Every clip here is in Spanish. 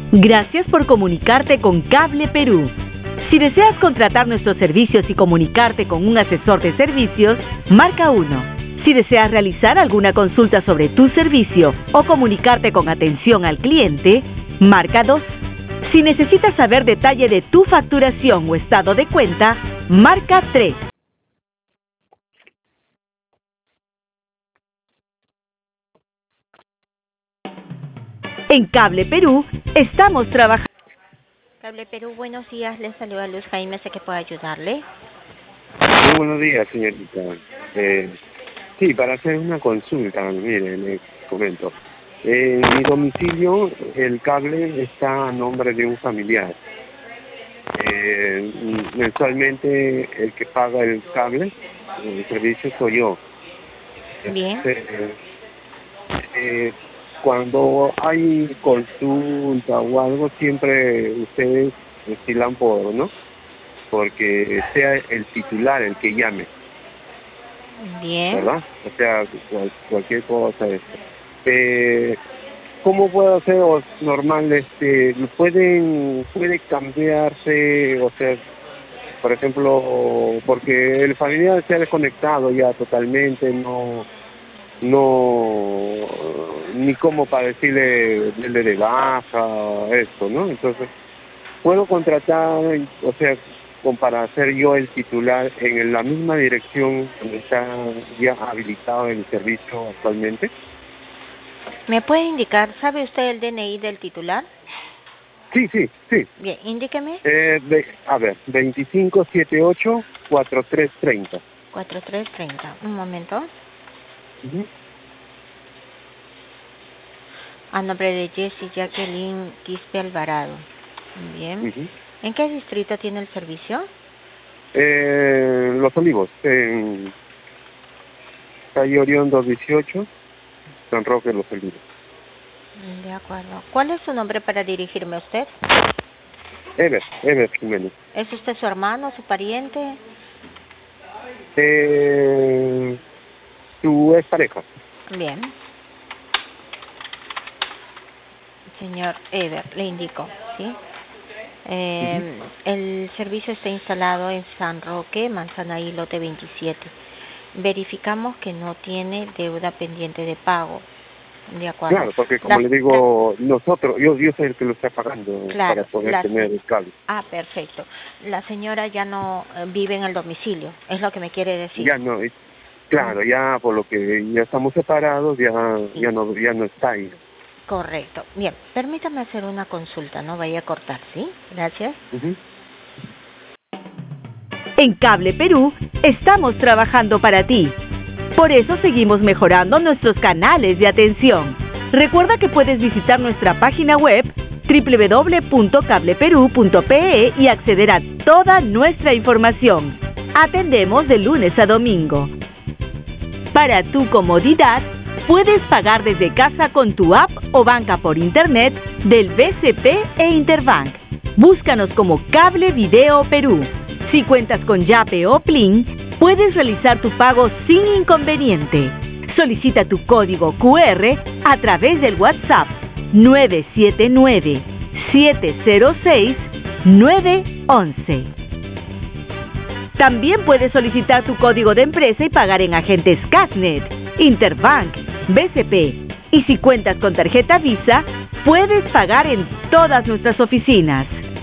Gracias por comunicarte con Cable Perú. Si deseas contratar nuestros servicios y comunicarte con un asesor de servicios, marca 1. Si deseas realizar alguna consulta sobre tu servicio o comunicarte con atención al cliente, marca 2. Si necesitas saber detalle de tu facturación o estado de cuenta, marca 3. En Cable Perú estamos trabajando. Cable Perú, buenos días. Les saluda Luz Jaime, sé que puedo ayudarle. Muy buenos días, señorita. Sí, para hacer una consulta, mire, le comento. En mi domicilio, el cable está a nombre de un familiar. Mensualmente, el que paga el cable, el servicio soy yo. Bien. Cuando hay consulta o algo, siempre ustedes estilan por, ¿no? Porque sea el titular el que llame. Bien. ¿Verdad? O sea, cualquier cosa. ¿Cómo puedo hacer normal? Puede cambiarse, o sea, por ejemplo, porque el familiar se ha desconectado ya totalmente, no ni cómo para decirle de baja esto, ¿no? Entonces puedo contratar, o sea, para ser yo el titular en la misma dirección donde está ya habilitado el servicio actualmente. ¿Me puede indicar, sabe usted el DNI del titular? Sí. Bien, indíqueme. A ver, 2578-4330. 4330, un momento. Uh-huh. A nombre de Jessie Jacqueline Quispe Alvarado. Bien. Uh-huh. ¿En qué distrito tiene el servicio? Los Olivos, en calle Orión 218, San Roque, Los Olivos. De acuerdo. ¿Cuál es su nombre para dirigirme a usted? Ever Jiménez. ¿Es usted su hermano, su pariente? Su expareja. Bien. Señor Ever, le indico, ¿sí? El servicio está instalado en San Roque, Manzanaí, lote 27. Verificamos que no tiene deuda pendiente de pago. De acuerdo. Claro, porque como le digo, nosotros, yo soy el que lo está pagando, claro, para poder tener el cable. Ah, perfecto. La señora ya no vive en el domicilio, es lo que me quiere decir. Ya no, claro, ya por lo que ya estamos separados, ya no está ahí. Correcto. Bien, permítame hacer una consulta, no vaya a cortar, ¿sí? Gracias. Uh-huh. En Cable Perú estamos trabajando para ti. Por eso seguimos mejorando nuestros canales de atención. Recuerda que puedes visitar nuestra página web www.cableperú.pe y acceder a toda nuestra información. Atendemos de lunes a domingo. Para tu comodidad, puedes pagar desde casa con tu app o banca por internet del BCP e Interbank. Búscanos como Cable Video Perú. Si cuentas con Yape o Plin, puedes realizar tu pago sin inconveniente. Solicita tu código QR a través del WhatsApp 979-706-911. También puedes solicitar tu código de empresa y pagar en agentes Casnet, Interbank, BCP. Y si cuentas con tarjeta Visa, puedes pagar en todas nuestras oficinas.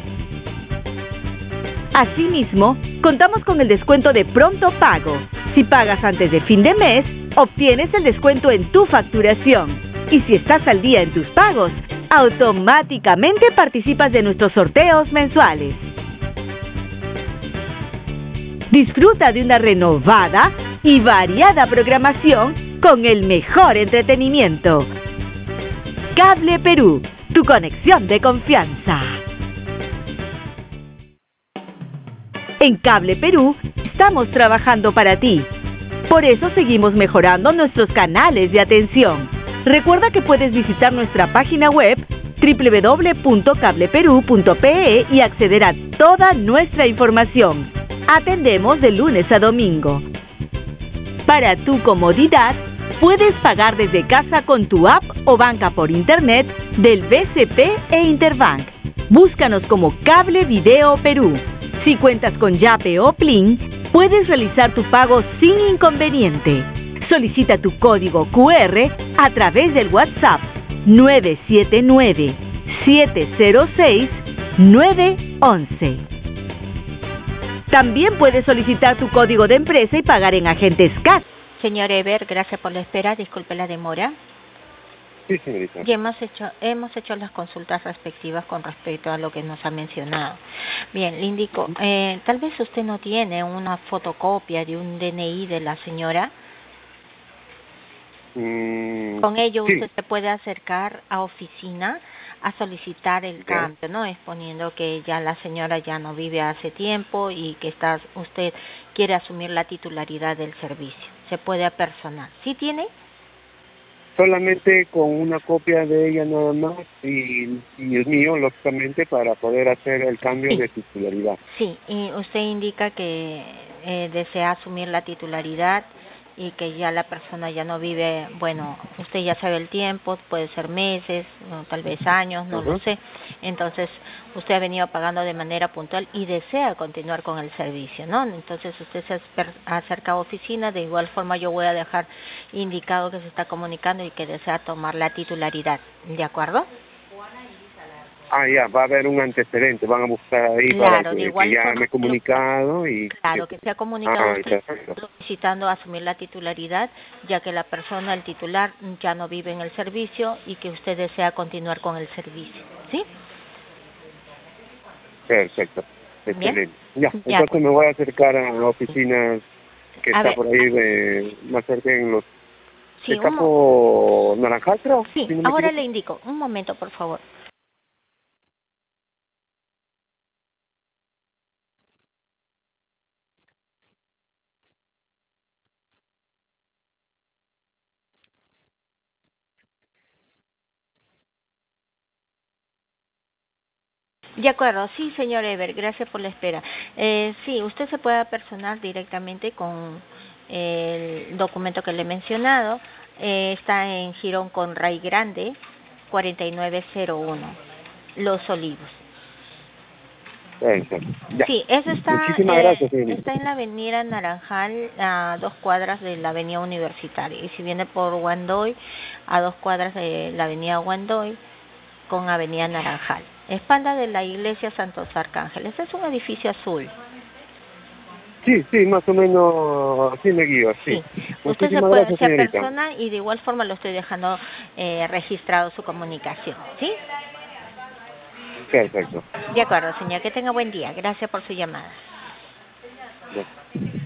Asimismo, contamos con el descuento de pronto pago. Si pagas antes de fin de mes, obtienes el descuento en tu facturación. Y si estás al día en tus pagos, automáticamente participas de nuestros sorteos mensuales. Disfruta de una renovada y variada programación con el mejor entretenimiento. Cable Perú, tu conexión de confianza. En Cable Perú estamos trabajando para ti. Por eso seguimos mejorando nuestros canales de atención. Recuerda que puedes visitar nuestra página web www.cableperú.pe y acceder a toda nuestra información. Atendemos de lunes a domingo. Para tu comodidad, puedes pagar desde casa con tu app o banca por internet del BCP e Interbank. Búscanos como Cable Video Perú. Si cuentas con Yape o Plin, puedes realizar tu pago sin inconveniente. Solicita tu código QR a través del WhatsApp 979-706-911. También puedes solicitar tu código de empresa y pagar en agentes CAS. Señor Eber, gracias por la espera. Disculpe la demora. Sí, señorita. Y hemos hecho las consultas respectivas con respecto a lo que nos ha mencionado. Bien, le indico, tal vez usted no tiene una fotocopia de un DNI de la señora. Con ello sí. Usted se puede acercar a oficina a solicitar el cambio, ¿no? Exponiendo que ya la señora ya no vive hace tiempo y que usted quiere asumir la titularidad del servicio. Se puede apersonar. ¿Sí tiene? Solamente con una copia de ella nada más y el mío, lógicamente, para poder hacer el cambio de titularidad. Sí, y usted indica que desea asumir la titularidad y que ya la persona ya no vive, bueno, usted ya sabe el tiempo, puede ser meses, o tal vez años, no lo sé. Entonces, usted ha venido pagando de manera puntual y desea continuar con el servicio, ¿no? Entonces, usted se acerca a oficina, de igual forma yo voy a dejar indicado que se está comunicando y que desea tomar la titularidad, ¿de acuerdo? Ya, va a haber un antecedente, van a buscar ahí claro, para de igual que ya forma, me he comunicado y... Claro, que se ha comunicado usted perfecto. solicitando asumir la titularidad, ya que la persona, el titular, ya no vive en el servicio y que usted desea continuar con el servicio, ¿sí? Perfecto, excelente. Bien. Ya, entonces me voy a acercar a la oficina que está por ahí, más cerca en los... Sí, ¿Está por Naranjal, creo? Sí, si no me ahora equivoco. le indico. Un momento, por favor. De acuerdo, sí, señor Eber, gracias por la espera. Sí, usted se puede apersonar directamente con el documento que le he mencionado. Está en Girón Conray Grande, 4901, Los Olivos. Perfecto. Ya. Sí, eso Muchísimas gracias, señorita. está en la avenida Naranjal, a 2 cuadras de la avenida Universitaria. Y si viene por Huandoy, a 2 cuadras de la avenida Huandoy, con avenida Naranjal. Espalda de la iglesia Santos Arcángeles. Es un edificio azul. Sí, más o menos así me guío, sí. Usted se apersona y de igual forma lo estoy dejando registrado su comunicación, ¿sí? Perfecto. De acuerdo, señor. Que tenga buen día. Gracias por su llamada. Bien.